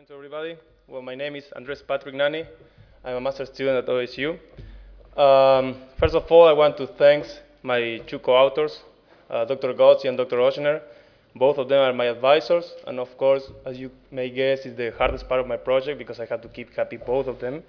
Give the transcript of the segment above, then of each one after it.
morning to everybody. Well, my name is Andres Patrick Nani. I'm a master's student at OSU. First of all, I want to thank my two co-authors, Dr. Gotzi and Dr. Ochner. Both of them are my advisors, and of course, as you may guess, is the hardest part of my project because I have to keep happy both of them.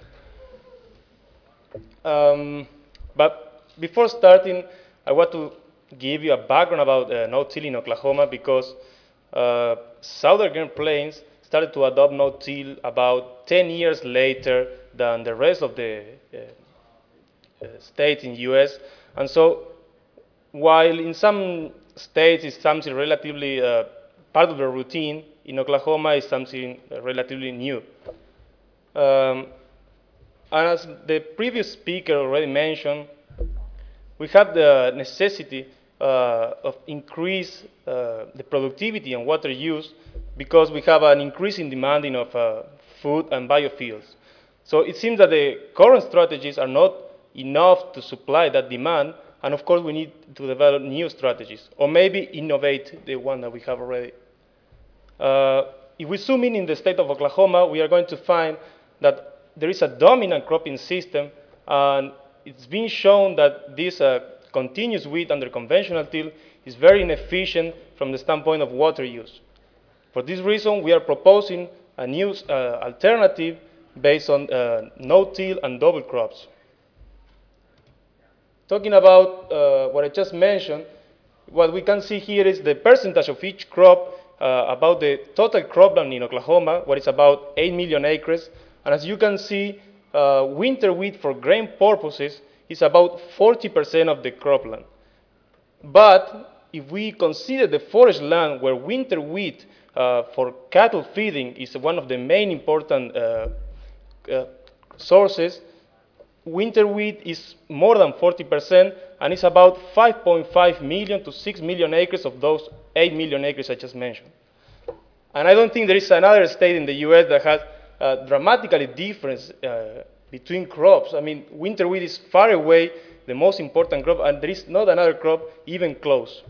But before starting, I want to give you a background about no-till in Oklahoma because Southern Plains started to adopt no-till about 10 years later than the rest of the states in the U.S. And so while in some states it's something relatively part of the routine, in Oklahoma it's something relatively new. And as the previous speaker already mentioned, we have the necessity of increase the productivity and water use because we have an increasing demanding of food and biofuels. So it seems that the current strategies are not enough to supply that demand, and of course we need to develop new strategies, or maybe innovate the one that we have already. If we zoom in the state of Oklahoma, we are going to find that there is a dominant cropping system, and it's been shown that this continuous wheat under conventional till is very inefficient from the standpoint of water use. For this reason, we are proposing a new alternative based on no-till and double crops. Talking about what I just mentioned, what we can see here is the percentage of each crop about the total cropland in Oklahoma, what is about 8 million acres. And as you can see, winter wheat for grain purposes is about 40% of the cropland. But if we consider the forage land where winter wheat for cattle feeding is one of the main important sources, winter wheat is more than 40%, and it's about 5.5 million to 6 million acres of those 8 million acres I just mentioned. And I don't think there is another state in the US that has dramatically difference between crops. I mean, winter wheat is far away the most important crop, and there is not another crop even close.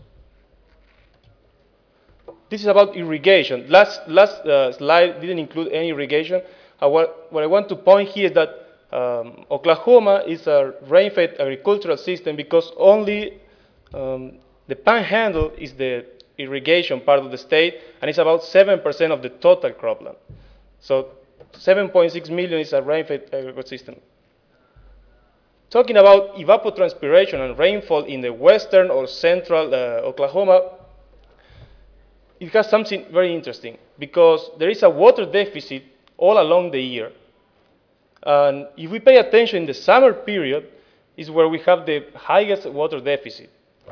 This is about irrigation. Last slide didn't include any irrigation. What I want to point here is that Oklahoma is a rain-fed agricultural system because only the panhandle is the irrigation part of the state, and it's about 7% of the total cropland. So 7.6 million is a rain-fed agricultural system. Talking about evapotranspiration and rainfall in the western or central Oklahoma, it has something very interesting because there is a water deficit all along the year. And if we pay attention in the summer period, is where we have the highest water deficit.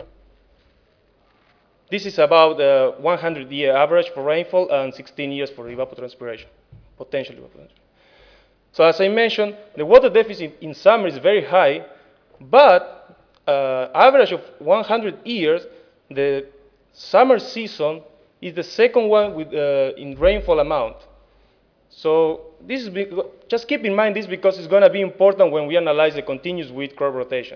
This is about 100-year average for rainfall and 16 years for evapotranspiration, potential evapotranspiration. So as I mentioned, the water deficit in summer is very high, but average of 100 years, the summer season is the second one with, in rainfall amount. So this is just keep in mind this because it's going to be important when we analyze the continuous wheat crop rotation.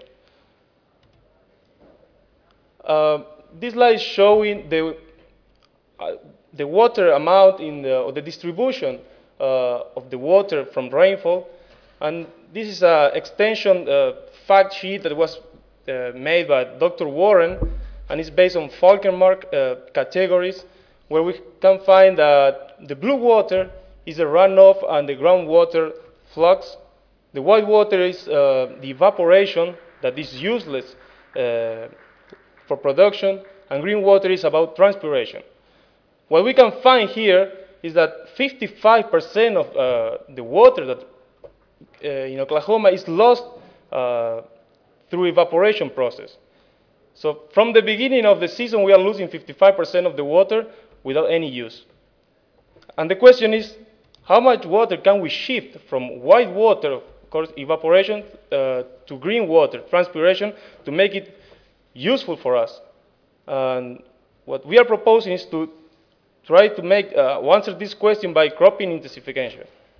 This slide is showing the water amount in or the distribution of the water from rainfall, and this is an extension fact sheet that was made by Dr. Warren, and it's based on Falkenmark categories, where we can find that the blue water is the runoff and the groundwater flux. The white water is the evaporation that is useless for production, and green water is about transpiration. What we can find here is that 55% of the water that in Oklahoma is lost through evaporation process. So from the beginning of the season, we are losing 55% of the water without any use. And the question is, how much water can we shift from white water, of course, evaporation, to green water, transpiration, to make it useful for us? And what we are proposing is to try to answer this question by cropping intensification.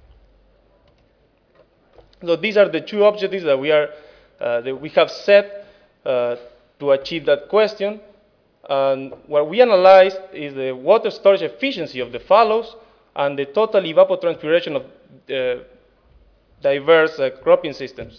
So these are the two objectives that we have set to achieve that question. And what we analyzed is the water storage efficiency of the fallows and the total evapotranspiration of diverse cropping systems.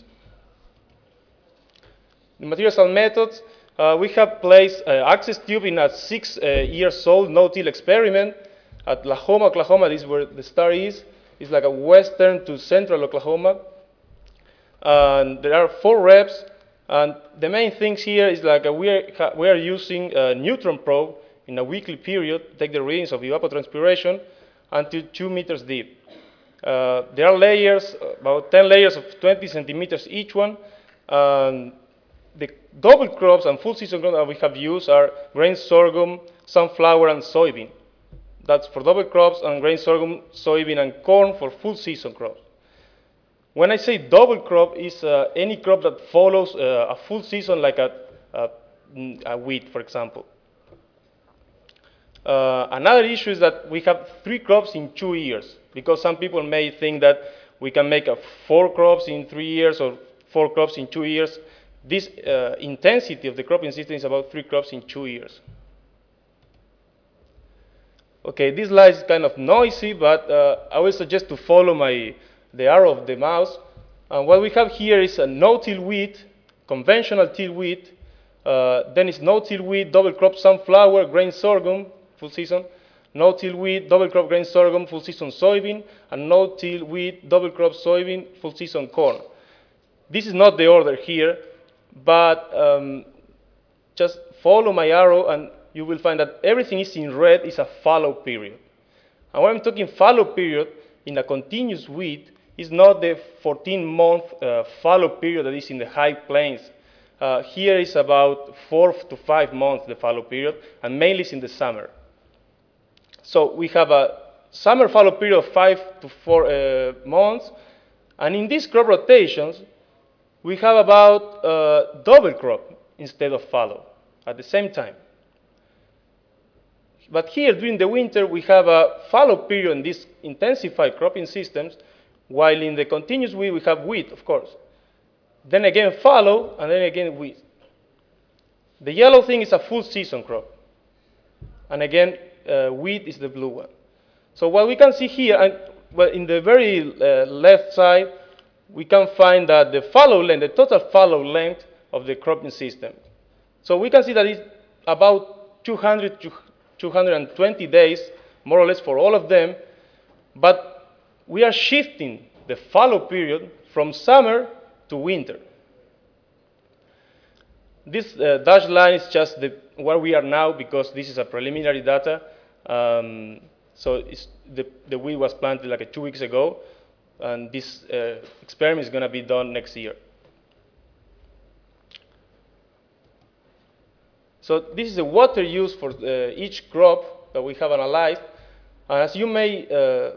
The materials and methods, we have placed access tube in a 6-year-old no-till experiment at Lahoma, Oklahoma. This is where the star is. It's like a western to central Oklahoma. And there are 4 reps. And the main things here is like we are using a neutron probe in a weekly period to take the readings of evapotranspiration until 2 meters deep. There are layers, about 10 layers of 20 centimeters each one. The double crops and full season crops that we have used are grain sorghum, sunflower, and soybean. That's for double crops, and grain sorghum, soybean, and corn for full season crops. When I say double crop, is any crop that follows a full season, like a wheat, for example. Another issue is that we have 3 crops in 2 years, because some people may think that we can make 4 crops in 3 years or 4 crops in 2 years. This intensity of the cropping system is about 3 crops in 2 years. Okay, this slide is kind of noisy, but I will suggest to follow the arrow of the mouse. And what we have here is a no-till wheat, conventional till wheat. Then it's no-till wheat, double crop sunflower, grain sorghum, full season. No-till wheat, double crop grain sorghum, full season soybean. And no-till wheat, double crop soybean, full season corn. This is not the order here, but just follow my arrow and you will find that everything is in red is a fallow period. And when I'm talking fallow period in a continuous wheat, it's not the 14-month fallow period that is in the high plains. Here is about 4 to 5 months, the fallow period, and mainly it's in the summer. So we have a summer fallow period of 5 to 4 months, and in these crop rotations, we have about double crop instead of fallow at the same time. But here, during the winter, we have a fallow period in these intensified cropping systems, while in the continuous wheat, we have wheat, of course. Then again, fallow, and then again, wheat. The yellow thing is a full season crop. And again, wheat is the blue one. So what we can see here, and well, in the very left side, we can find that the fallow length, the total fallow length of the cropping system. So we can see that it's about 200 to 220 days, more or less for all of them, but we are shifting the fallow period from summer to winter. This dashed line is just where we are now, because this is a preliminary data. So the wheat was planted like 2 weeks ago, and this experiment is going to be done next year. So this is the water use for each crop that we have analyzed. And as you may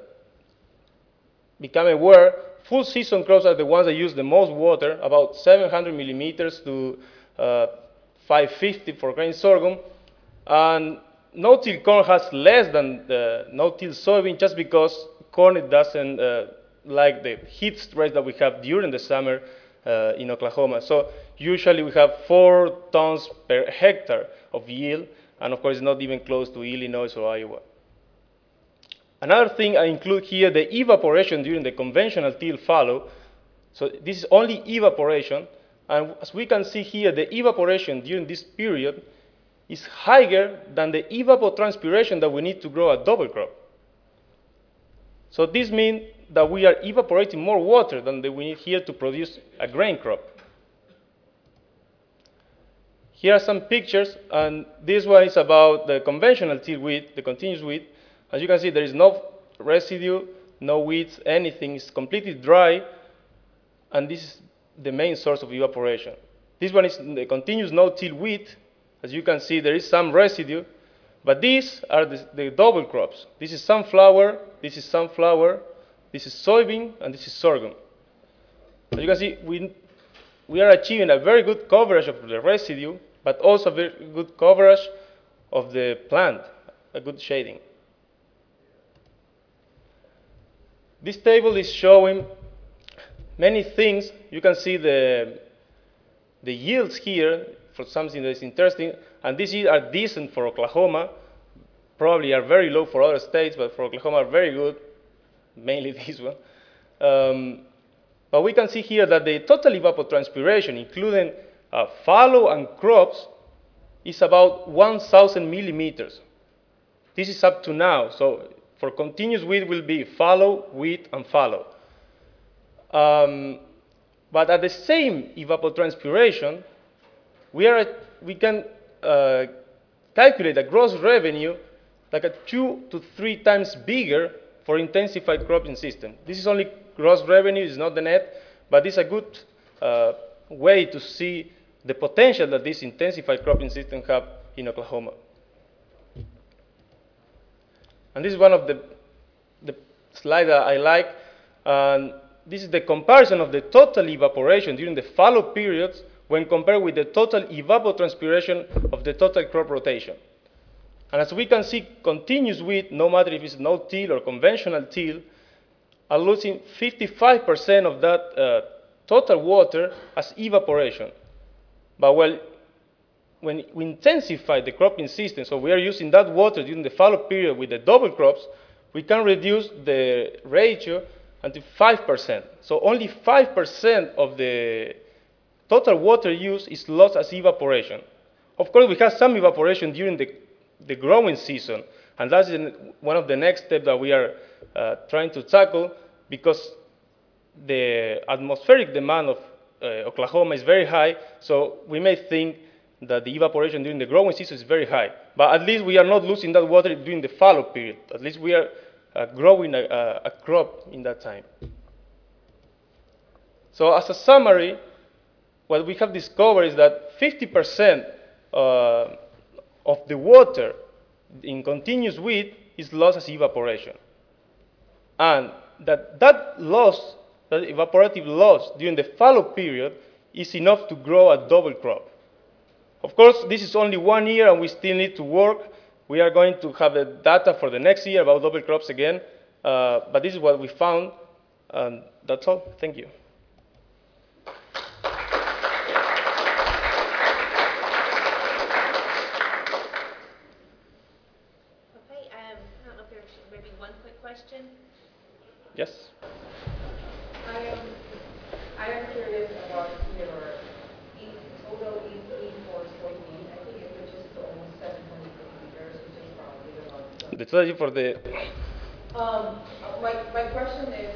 become aware, full season crops are the ones that use the most water, about 700 millimeters to 550 for grain sorghum. And no-till corn has less than the no-till soybean, just because corn it doesn't like the heat stress that we have during the summer in Oklahoma. So usually we have 4 tons per hectare of yield, and of course it's not even close to Illinois or Iowa. Another thing I include here, the evaporation during the conventional till fallow. So this is only evaporation, and as we can see here, the evaporation during this period is higher than the evapotranspiration that we need to grow a double crop. So this means that we are evaporating more water than we need here to produce a grain crop. Here are some pictures, and this one is about the conventional till wheat, the continuous wheat. As you can see, there is no residue, no weeds, anything. It's completely dry, and this is the main source of evaporation. This one is the continuous no-till wheat. As you can see, there is some residue, but these are the double crops. This is sunflower, this is sunflower, this is soybean, and this is sorghum. As you can see, we are achieving a very good coverage of the residue, but also very good coverage of the plant, a good shading. This table is showing many things. You can see the yields here for something that is interesting, and these yields are decent for Oklahoma. probably are very low for other states, but for Oklahoma are very good, mainly this one. But we can see here that the total evapotranspiration, including fallow and crops, is about 1,000 millimeters. This is up to now. So for continuous wheat will be fallow, wheat, and fallow. But at the same evapotranspiration, we can calculate a gross revenue like a 2 to 3 times bigger for intensified cropping system. This is only gross revenue, it's not the net, but it's a good way to see the potential that this intensified cropping system have in Oklahoma. And this is one of the slides that I like. And this is the comparison of the total evaporation during the fallow periods when compared with the total evapotranspiration of the total crop rotation. And as we can see, continuous wheat, no matter if it's no-till or conventional till, are losing 55% of that total water as evaporation. But when we intensify the cropping system, so we are using that water during the fallow period with the double crops, we can reduce the ratio until 5%. So only 5% of the total water use is lost as evaporation. Of course, we have some evaporation during the growing season, and that's one of the next steps that we are trying to tackle, because the atmospheric demand of Oklahoma is very high, so we may think that the evaporation during the growing season is very high. But at least we are not losing that water during the fallow period. At least we are growing a crop in that time. So as a summary, what we have discovered is that 50% of the water in continuous wheat is lost as evaporation. And that loss, that evaporative loss during the fallow period, is enough to grow a double crop. Of course, this is only 1 year, and we still need to work. We are going to have the data for the next year about double crops again. But this is what we found, and that's all. Thank you. Okay, I don't know if there's maybe one quick question. Yes? I am curious about your total EC for soybean. I think it reaches to almost 700 liters, which is probably about The strategy for the... my question is,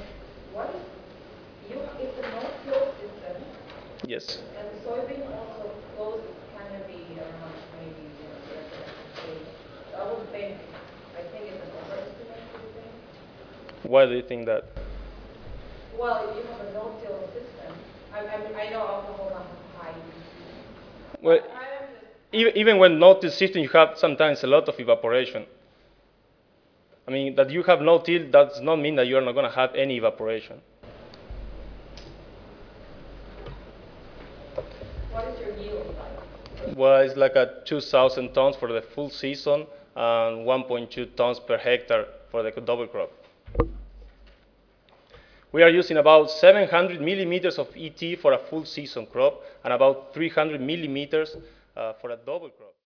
it's a no-till system. Yes. And the soybean also close canopy around maybe residential. So I would think, it's an overestimate, do you think? Why do you think that? Well, if you have a no-till system, I know Oklahoma has high EC. Well, even when no-till system, you have sometimes a lot of evaporation. I mean, that you have no-till does not mean that you are not going to have any evaporation. What is your yield like? Well, it's like 2,000 tons for the full season and 1.2 tons per hectare for the double crop. We are using about 700 millimeters of ET for a full season crop and about 300 millimeters for a double crop.